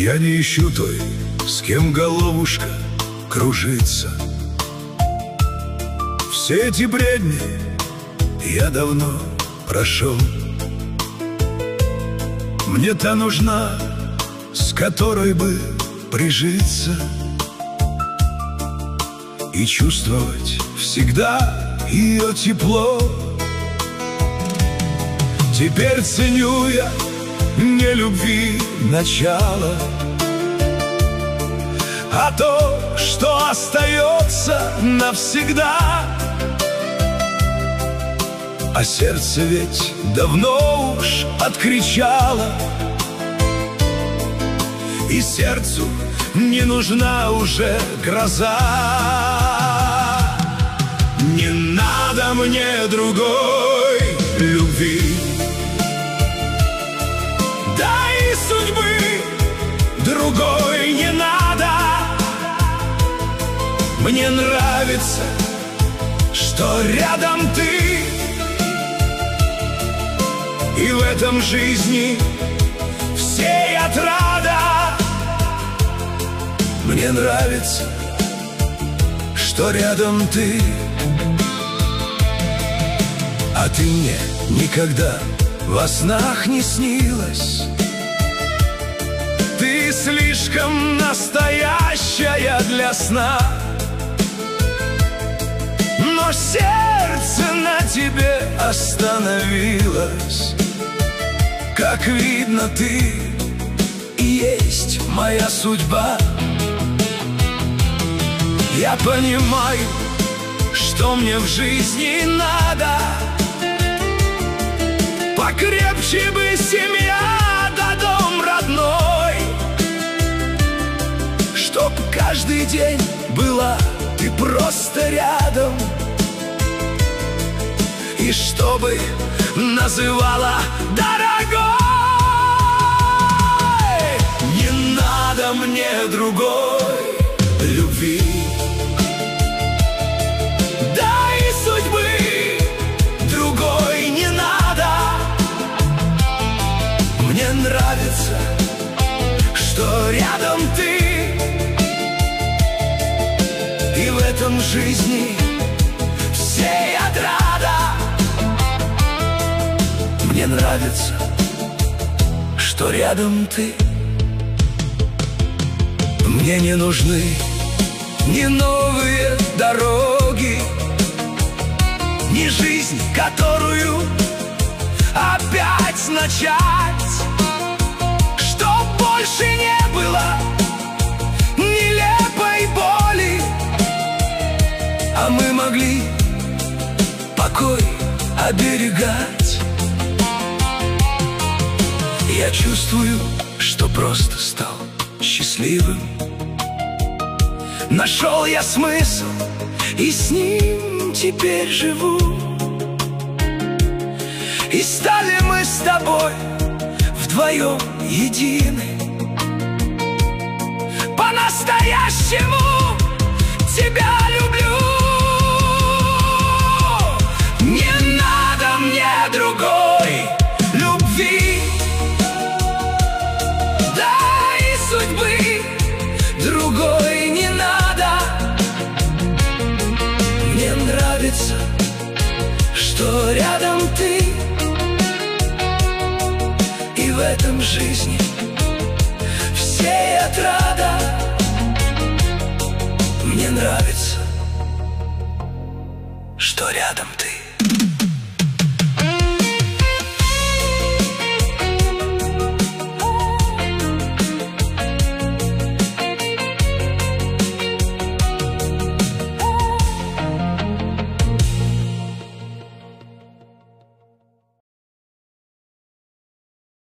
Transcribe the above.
Я не ищу той, с кем головушка кружится. Все эти бредни я давно прошел. Мне та нужна, с которой бы прижиться и чувствовать всегда ее тепло. Теперь ценю я не любви начало, а то, что остается навсегда. А сердце ведь давно уж откричало, и сердцу не нужна уже гроза. Не надо мне другой любви, да и судьбы другой не надо. Мне нравится, что рядом ты, и в этом жизни всей отрада. Мне нравится, что рядом ты, а ты мне никогда во снах не снилась. Ты слишком настоящая для сна, но сердце на тебе остановилось. Как видно, ты и есть моя судьба. Я понимаю, что мне в жизни надо. Покрепче бы семья да дом родной, чтоб каждый день была ты просто рядом, и чтобы называла дорогой. Не надо мне другой любви, да и судьбы другой не надо. Мне нравится, что рядом ты, и в этом жизни всей отрада. Мне нравится, что рядом ты. Мне не нужны ни новые дороги, ни жизнь, которую опять начать, чтоб больше не было нелепой боли, а мы могли покой оберегать. Я чувствую, что просто стал счастливым. Нашел я смысл, и с ним теперь живу. И стали мы с тобой вдвоем едины. По-настоящему тебя люблю. Не надо мне другой любви, да и судьбы другой не надо. Мне нравится, что рядом ты, и в этом жизни всей отрада. Мне нравится, что рядом ты.